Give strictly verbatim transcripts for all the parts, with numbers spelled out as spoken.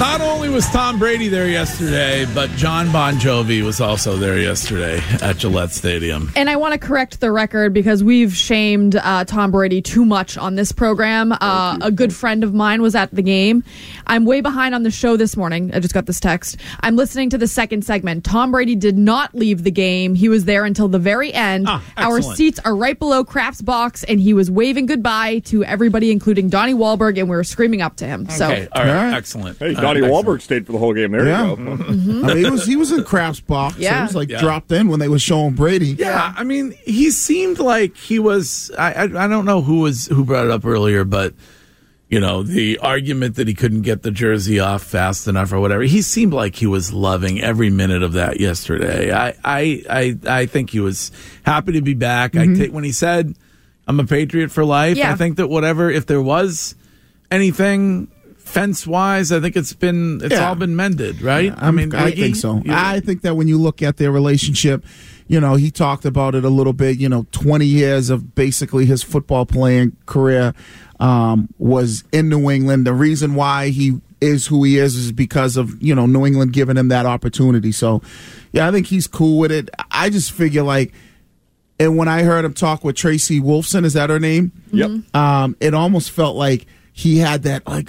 Not only was Tom Brady there yesterday, but John Bon Jovi was also there yesterday at Gillette Stadium. And I want to correct the record because we've shamed uh, Tom Brady too much on this program. Uh, a good friend of mine was at the game. I'm way behind on the show this morning. I just got this text. I'm listening to the second segment. Tom Brady did not leave the game. He was there until the very end. Ah, Our seats are right below Kraft's box, and he was waving goodbye to everybody, including Donnie Wahlberg, and we were screaming up to him. So, okay, all right, all right. Excellent. Hey, Donnie uh, Wahlberg stayed for the whole game. There yeah. you go. Mm-hmm. I mean, he was he was in Kraft's box. Yeah. So it was like yeah. dropped in when they were showing Brady. Yeah, I mean, he seemed like he was. I, I I don't know who was who brought it up earlier, but you know, the argument that he couldn't get the jersey off fast enough or whatever. He seemed like he was loving every minute of that yesterday. I I I, I think he was happy to be back. Mm-hmm. I take when he said, "I'm a Patriot for life." Yeah. I think that whatever, if there was anything fence wise, I think it's been it's Yeah. all been mended, right? Yeah, I mean, I think so. You, I think that when you look at their relationship, you know, he talked about it a little bit. You know, twenty years of basically his football playing career um, was in New England. The reason why he is who he is is because of, you know, New England giving him that opportunity. So, yeah, I think he's cool with it. I just figure like, and when I heard him talk with Tracy Wolfson, is that her name? Yep. Um, it almost felt like he had that, like,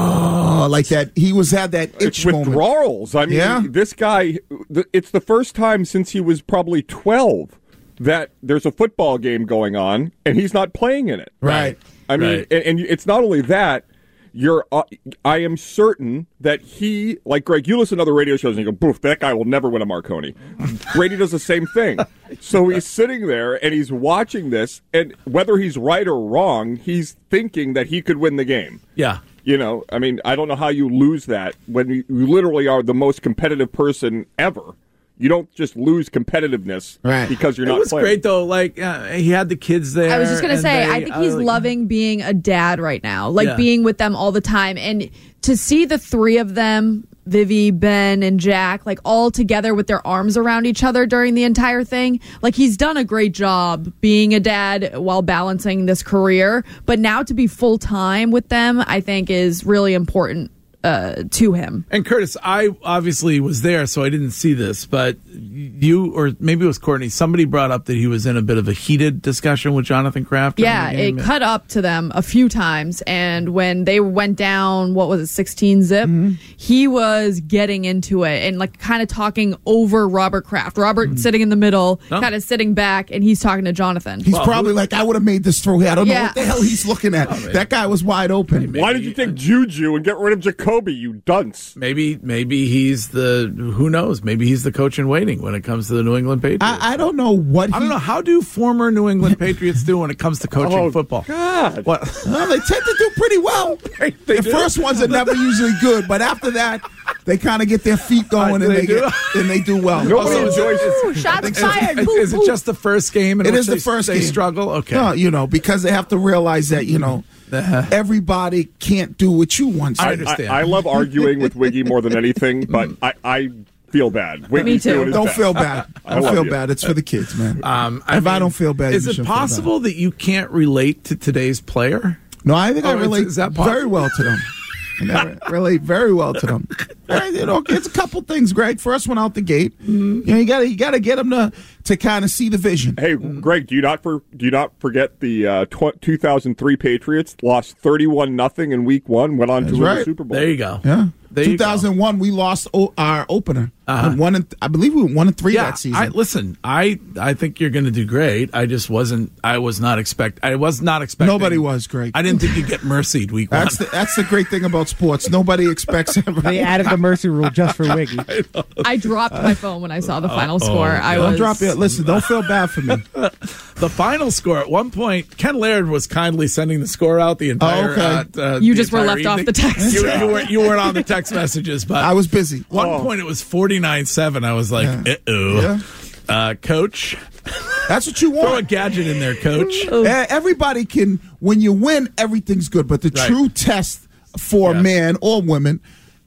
oh, like that. He was had that itch moment. Withdrawals. I mean, Yeah. this guy, th- it's the first time since he was probably twelve that there's a football game going on and he's not playing in it. Right. I mean, Right. and, and it's not only that. You're, uh, I am certain that he, like Greg, you listen to other radio shows and you go, "Boof, that guy will never win a Marconi." Brady does the same thing. So he's sitting there and he's watching this, and whether he's right or wrong, he's thinking that he could win the game. yeah. You know, I mean, I don't know how you lose that when you, you literally are the most competitive person ever. You don't just lose competitiveness Right. because you're It not was playing. great though. Like uh, he had the kids there. I was just going to and say, they- I think I he's like- loving being a dad right now, like Yeah. being with them all the time. And to see the three of them, Vivi, Ben, and Jack, like all together with their arms around each other during the entire thing, like he's done a great job being a dad while balancing this career. But now to be full time with them, I think is really important uh, to him. And Curtis, I obviously was there, so I didn't see this, but you, or maybe it was Courtney, somebody brought up that he was in a bit of a heated discussion with Jonathan Kraft. during Yeah, the it game. cut up to them a few times, and when they went down, what was it, sixteen zip, Mm-hmm. he was getting into it and like kind of talking over Robert Kraft. Robert Mm-hmm. sitting in the middle, Oh. kind of sitting back, and he's talking to Jonathan. He's Well, probably like, I would have made this throw here. I don't know Yeah. what the hell he's looking at. That guy was wide open. Why did you take Juju and get rid of Jacoby, you dunce? Maybe, maybe he's the, who knows, maybe he's the coach in waiting when it comes to the New England Patriots. I, I don't know what he, I don't know. How do former New England Patriots do when it comes to coaching Oh, football? God. What? Well, they tend to do pretty well. They- they the do. first ones are never usually good, but after that, they kind of get their feet going Uh, and they they, do. get and they do well. Nobody Oh, so enjoys Ooh, shots Is, fired. is- Boo, is it boo. just the first game in It which is the they, first they game. struggle? Okay. No, you know, because they have to realize that, you know, everybody can't do what you want to. I I, understand. I, I love arguing with Wiggy more than anything, but I, I feel bad. Wiggy's too. doing his Don't best. feel bad. I Don't love feel you. bad. It's for the kids, man. Um, if I mean, don't feel bad, is you it shouldn't feel bad. possible that you can't relate to today's player? No, I think Oh, I is- relate is that possible? very well to them. And I relate very well to them. Hey, you know, it's a couple things, Greg. First one out the gate, you know, you got to you got to get them to to kind of see the vision. Hey, Greg, do you not for do you not forget the uh, tw- two thousand three Patriots lost thirty-one nothing in Week One, went on That's to win right. the Super Bowl. There you go. Yeah, There you two thousand one, we lost o- our opener. Uh-huh. One, and, I believe we were one and three Yeah, that season. I, listen, I I think you're going to do great. I just wasn't. I was not expect. I was not expecting. Nobody was, Greg. I didn't think you'd get mercied week one. That's the, that's the great thing about sports. Nobody expects They everybody. added the mercy rule just for Wiggy. I dropped my phone when I saw the final score. I Don't was drop it. Listen, don't feel bad for me. The final score at one point, Ken Laird was kindly sending the score out the entire. Oh, okay. uh, uh, You the just were entire left off evening. the text. You, you weren't. You weren't on the text messages, but I was busy. one Oh. point it was forty-nine seven. I was like, Yeah. uh oh, Yeah. uh, coach, That's what you throw a want. gadget in there, coach. Eh, Everybody can. When you win, everything's good. But the Right. true test for Yeah. man or woman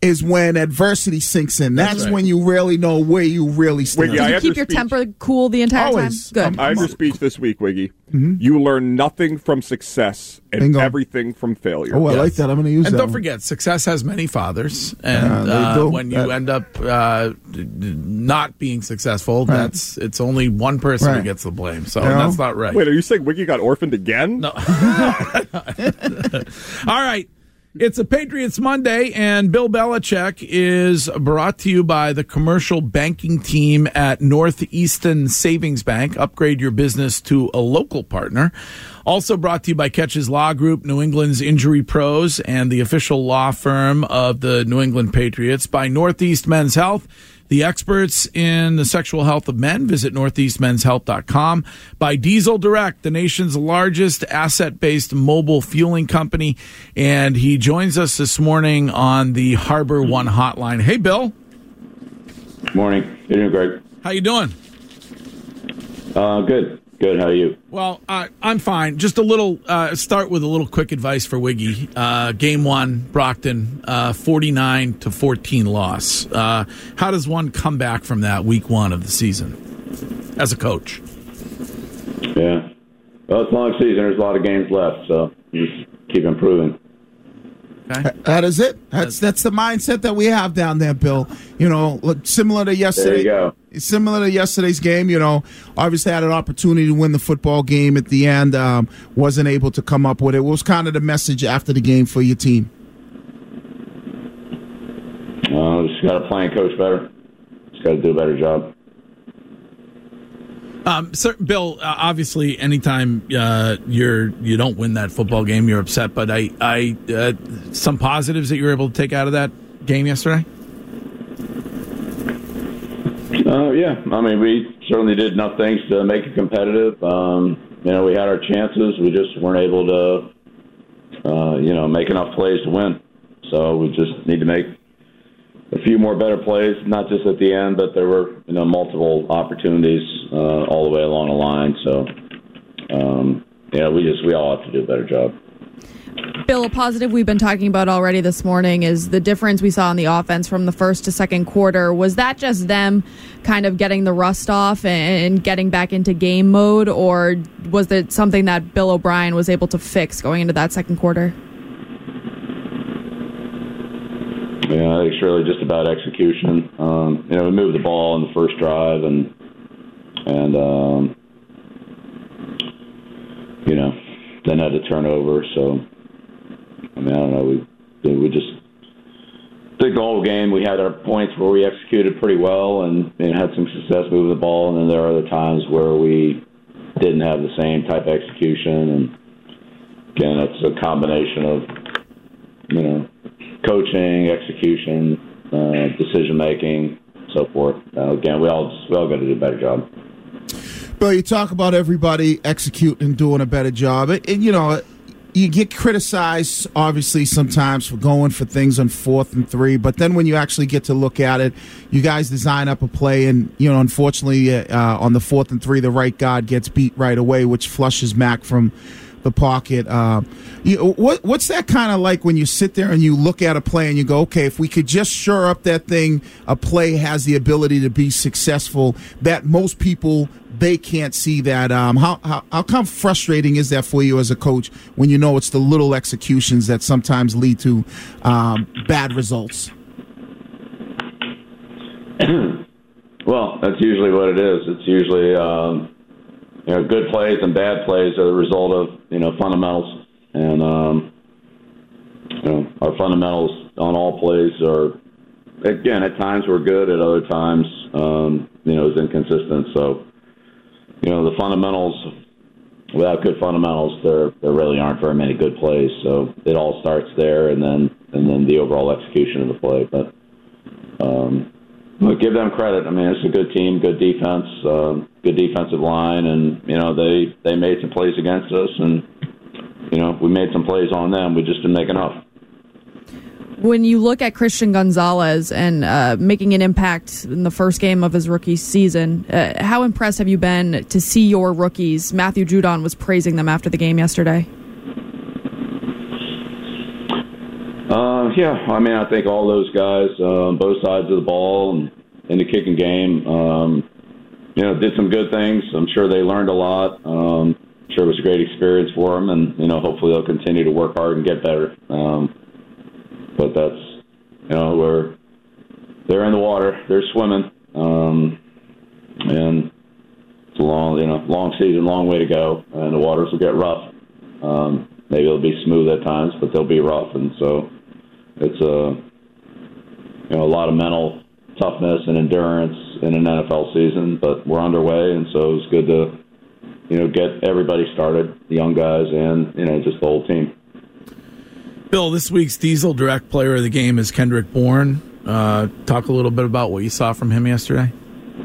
is when adversity sinks in. That's, That's right. when you really know where you really stand. Wiggy, I Did you had keep your your speech. temper cool the entire Always. time? Good. I have your speech this week, Wiggy. Mm-hmm. You learn nothing from success and Bingo. everything from failure. Oh, I Yes. like that. I'm going to use And that. don't one. forget, success has many fathers, and Uh, they uh, do. when you That- end up uh, d- d- not being successful, Right. that's it's only one person who Right. gets the blame. So You know? that's not right. Wait, are you saying Wiggy got orphaned again? No. All right. It's a Patriots Monday, and Bill Belichick is brought to you by the commercial banking team at Northeastern Savings Bank. Upgrade your business to a local partner. Also brought to you by Catches Law Group, New England's injury pros, and the official law firm of the New England Patriots. By Northeast Men's Health, the experts in the sexual health of men. Visit northeast men's health dot com. By Diesel Direct, the nation's largest asset-based mobile fueling company. And he joins us this morning on the Harbor One hotline. Hey, Bill. Morning. You're doing great. How you doing? Uh, good. Good. How are you? Well, uh, I'm fine. Just a little, uh, start with a little quick advice for Wiggy. Uh, game one, Brockton, uh, forty-nine to fourteen loss. Uh, how does one come back from that week one of the season as a coach? Yeah. Well, it's a long season. There's a lot of games left, so you just keep improving. Okay. That is it. That's that's the mindset that we have down there, Bill. You know, look, similar to yesterday. There you go. Similar to yesterday's game, you know, obviously had an opportunity to win the football game at the end. Um, wasn't able to come up with it. What was kind of the message after the game for your team? Uh, just got to play and coach better. Just got to do a better job. Um, sir, Bill, uh, obviously, anytime uh, you're you don't win that football game, you're upset. But I, I uh, some positives that you were able to take out of that game yesterday. Uh, yeah. I mean, we certainly did enough things to make it competitive. Um, you know, we had our chances. We just weren't able to, uh, you know, make enough plays to win. So we just need to make a few more better plays, not just at the end, but there were, you know, multiple opportunities uh, all the way along the line. So, um, yeah, we just we all have to do a better job. Bill, a positive we've been talking about already this morning is the difference we saw in the offense from the first to second quarter. Was that just them kind of getting the rust off and getting back into game mode, or was it something that Bill O'Brien was able to fix going into that second quarter? Yeah, I think it's really just about execution. Um, you know, we moved the ball in the first drive, and and um, you know, then had to turn over. So, I mean, I don't know. We we just I think the whole game we had our points where we executed pretty well and, and had some success moving the ball, and then there are other times where we didn't have the same type of execution. And again, it's a combination of you know. coaching, execution, uh, decision making, so forth. Uh, again, we all we all got to do a better job. Bill, you talk about everybody executing and doing a better job, and, and you know, you get criticized obviously sometimes for going for things on fourth and three, but then when you actually get to look at it, you guys design up a play, and you know, unfortunately, uh, on the fourth and three, the right guard gets beat right away, which flushes Mac from the pocket. Uh, you, what what's that kind of like when you sit there and you look at a play and you go, okay, if we could just shore up that thing, a play has the ability to be successful. That most people they can't see that. Um, how how how come frustrating is that for you as a coach when you know it's the little executions that sometimes lead to um, bad results? Well, that's usually what it is. It's usually. Um, You know, good plays and bad plays are the result of, you know, fundamentals. And, um, you know, our fundamentals on all plays are, again, at times we're good, at other times, um, you know, it's inconsistent. So, you know, the fundamentals, without good fundamentals, there there really aren't very many good plays. So it all starts there and then and then the overall execution of the play. But, um Well, give them credit. I mean, it's a good team, good defense, uh, good defensive line, and you know they, they made some plays against us, and you know we made some plays on them. We just didn't make enough. When you look at Christian Gonzalez and uh, making an impact in the first game of his rookie season, uh, how impressed have you been to see your rookies? Matthew Judon was praising them after the game yesterday. Uh, yeah, I mean, I think all those guys, uh, both sides of the ball and in the kicking game, um, you know, did some good things. I'm sure they learned a lot. Um, I'm sure it was a great experience for them, and, you know, hopefully they'll continue to work hard and get better. Um, but that's, you know, we're, they're in the water, they're swimming, um, and it's a long, you know, long season, long way to go, and the waters will get rough. Um, maybe it'll be smooth at times, but they'll be rough, and so it's a, you know, a lot of mental toughness and endurance in an N F L season, but we're underway, and so it's good to, you know, get everybody started, the young guys and, you know, just the whole team. Bill, this week's Diesel Direct Player of the Game is Kendrick Bourne. Uh, talk a little bit about what you saw from him yesterday.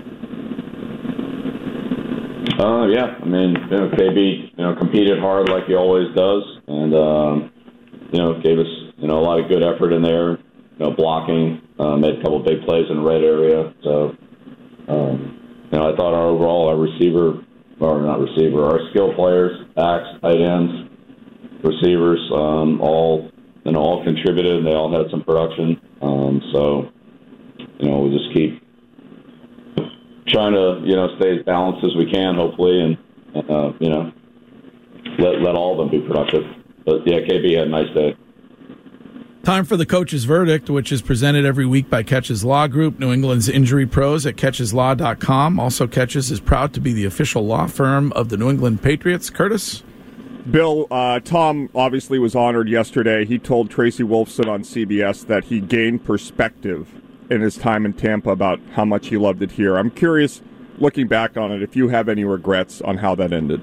Uh, yeah, I mean, you know, K B, you know, competed hard like he always does, and um, you know, gave us, you know, a lot of good effort in there. You know, blocking, uh, made a couple big plays in the red area. So, um, you know, I thought our overall, our receiver, or not receiver, our skill players, backs, tight ends, receivers, um, all, you know, all contributed. They all had some production. Um, so, you know, we'll just keep trying to, you know, stay as balanced as we can, hopefully, and, uh, you know, let let all of them be productive. But, yeah, K B had a nice day. Time for the Coach's Verdict, which is presented every week by Catches Law Group, New England's injury pros at catches law dot com. Also, Catches is proud to be the official law firm of the New England Patriots. Curtis? Bill, uh, Tom obviously was honored yesterday. He told Tracy Wolfson on C B S that he gained perspective in his time in Tampa about how much he loved it here. I'm curious, looking back on it, if you have any regrets on how that ended.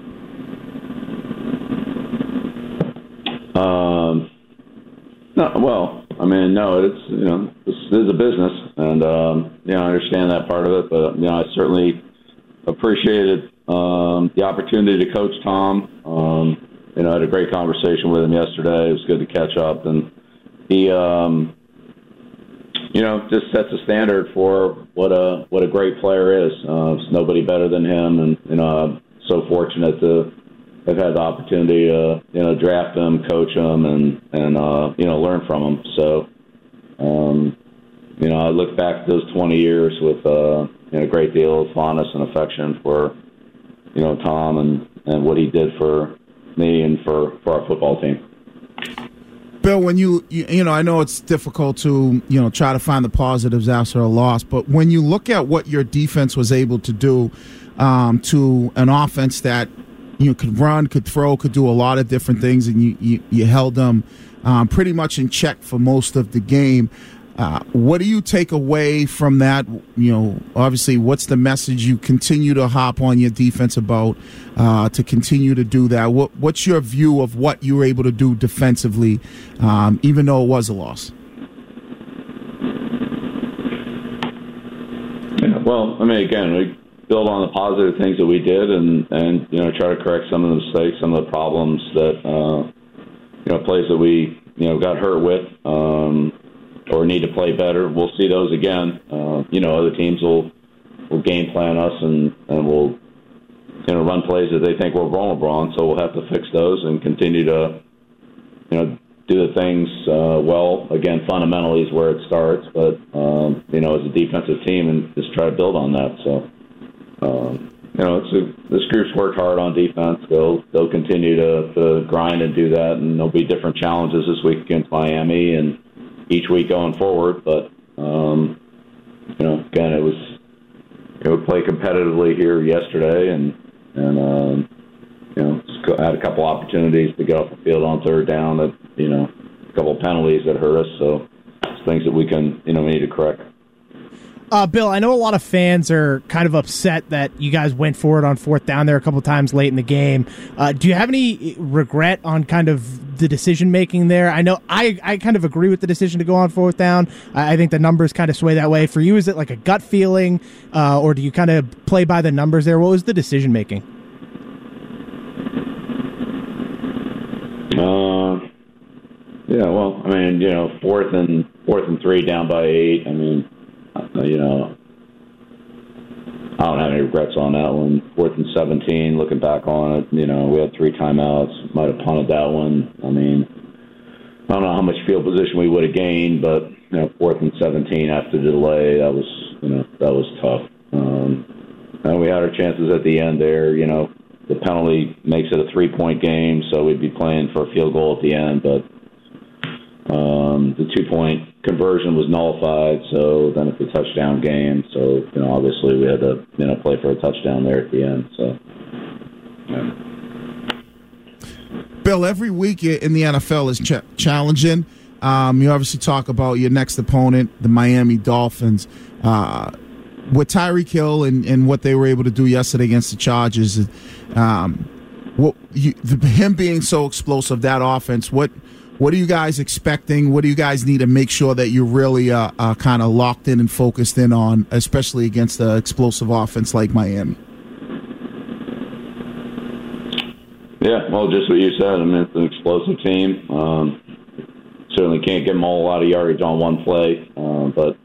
Um, no, well, I mean, no, it's, you know, this is a business, and, um, you know, I understand that part of it, but, you know, I certainly appreciated um, the opportunity to coach Tom. Um, you know, I had a great conversation with him yesterday. It was good to catch up, and he, um, you know, just sets a standard for what a what a great player is. Uh, there's nobody better than him, and, you know, I'm so fortunate to have had the opportunity to, you know, draft him, coach him, and, and uh, you know, learn from him. So, um, you know, I look back at those twenty years with uh, you know, a great deal of fondness and affection for, you know, Tom and, and what he did for me and for, for our football team. Bill, when you, you, you know, I know it's difficult to, you know, try to find the positives after a loss, but when you look at what your defense was able to do um, to an offense that, you know, could run, could throw, could do a lot of different things, and you, you, you held them um, pretty much in check for most of the game. Uh, what do you take away from that? You know, obviously, what's the message you continue to hop on your defense about uh, to continue to do that? What, what's your view of what you were able to do defensively, um, even though it was a loss? Yeah, well, I mean, again, we build on the positive things that we did, and, and you know, try to correct some of the mistakes, some of the problems that uh, you know, plays that we, you know, got hurt with. Um, or need to play better. We'll see those again. Uh, you know, other teams will will game plan us and, and will, you know, run plays that they think we're vulnerable on, so we'll have to fix those and continue to, you know, do the things uh, well. Again, fundamentally is where it starts, but, um, you know, as a defensive team, and just try to build on that. So, um, you know, it's a, this group's worked hard on defense. They'll, they'll continue to, to grind and do that, and there'll be different challenges this week against Miami and each week going forward, but um, you know, again, it was, you know, we played competitively here yesterday, and and um, you know, had a couple opportunities to get off the field on third down. That, you know, a couple of penalties that hurt us. So it's things that we can, you know, we need to correct. Uh, Bill, I know a lot of fans are kind of upset that you guys went for it on fourth down there a couple of times late in the game. Uh, do you have any regret on kind of the decision-making there? I know I, I kind of agree with the decision to go on fourth down. I, I think the numbers kind of sway that way. For you, is it like a gut feeling, uh, or do you kind of play by the numbers there? What was the decision-making? Uh, yeah, well, I mean, you know, fourth and fourth and three down by eight. I mean, you know, I don't have any regrets on that one. Fourth and seventeen, looking back on it, you know, we had three timeouts, might have punted that one. I mean, I don't know how much field position we would have gained, but you know, fourth and seventeen after the delay, that was you know that was tough. Um, and we had our chances at the end there. You know, the penalty makes it a three-point game, so we'd be playing for a field goal at the end. But um, the two-point conversion was nullified, so then it's a touchdown game. So you know, obviously we had to you know play for a touchdown there at the end. So. Yeah. Bill, every week in the N F L is ch- challenging. Um, you obviously talk about your next opponent, the Miami Dolphins. Uh, with Tyreek Hill and, and what they were able to do yesterday against the Chargers, um, what you, the, him being so explosive, that offense, what what are you guys expecting? What do you guys need to make sure that you're really uh, uh, kind of locked in and focused in on, especially against an explosive offense like Miami? Yeah, well, just what you said. I mean, it's an explosive team. Um, certainly can't give them all a lot of yardage on one play, uh, but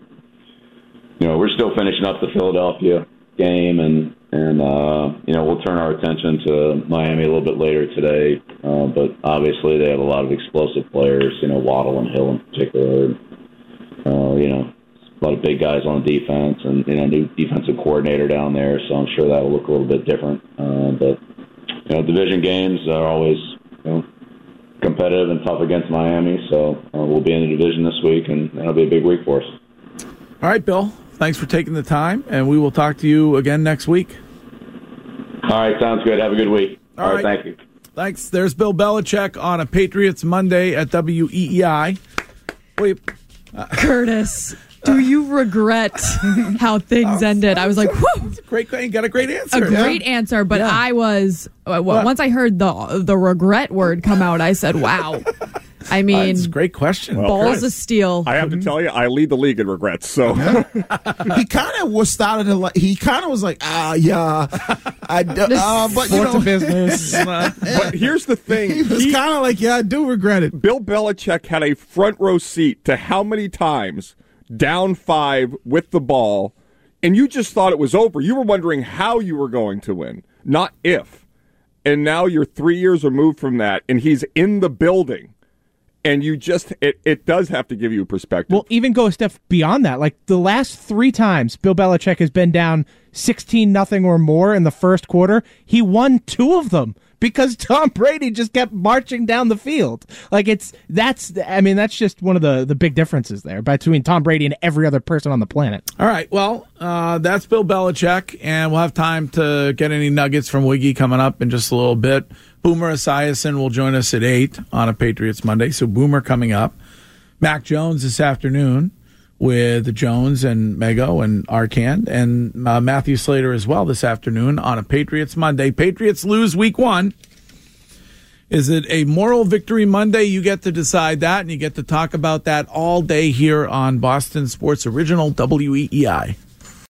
you know we're still finishing up the Philadelphia game, and and uh, you know we'll turn our attention to Miami a little bit later today. Uh, but obviously they have a lot of explosive players. You know, Waddle and Hill in particular. Uh, you know, a lot of big guys on the defense, and you know, new defensive coordinator down there. So I'm sure that will look a little bit different, uh, but. You know, division games are always you know, competitive and tough against Miami, so uh, we'll be in the division this week, and that'll be a big week for us. All right, Bill. Thanks for taking the time, and we will talk to you again next week. All right, sounds good. Have a good week. All, All right. right, thank you. Thanks. There's Bill Belichick on a Patriots Monday at W E E I. Wait, uh, Curtis. Do you regret how things ended? I was like, whew. Great, you got a great answer. A great yeah. answer, but yeah. I was, uh, once I heard the the regret word come out, I said, wow. I mean, uh, it's a great question. Well, balls Chris, of steel. I have to tell you, I lead the league in regrets. So he kind of was started to like. He kind of was like, ah, yeah, I do, uh, but you know, business. But here's the thing: he was kind of like, yeah, I do regret it. Bill Belichick had a front row seat to how many times down five with the ball, and you just thought it was over. You were wondering how you were going to win, not if. And now you're three years removed from that, and he's in the building. And you just, it, it does have to give you perspective. Well, even go a step beyond that. Like the last three times Bill Belichick has been down sixteen nothing or more in the first quarter, he won two of them because Tom Brady just kept marching down the field. Like it's, that's, I mean, that's just one of the, the big differences there between Tom Brady and every other person on the planet. All right. Well, uh, that's Bill Belichick, and we'll have time to get any nuggets from Wiggy coming up in just a little bit. Boomer Esiason will join us at eight on a Patriots Monday. So Boomer coming up. Mac Jones this afternoon with Jones and Mego and Arcand, and uh, Matthew Slater as well this afternoon on a Patriots Monday. Patriots lose week one. Is it a moral victory Monday? You get to decide that, and you get to talk about that all day here on Boston Sports Original W E E I.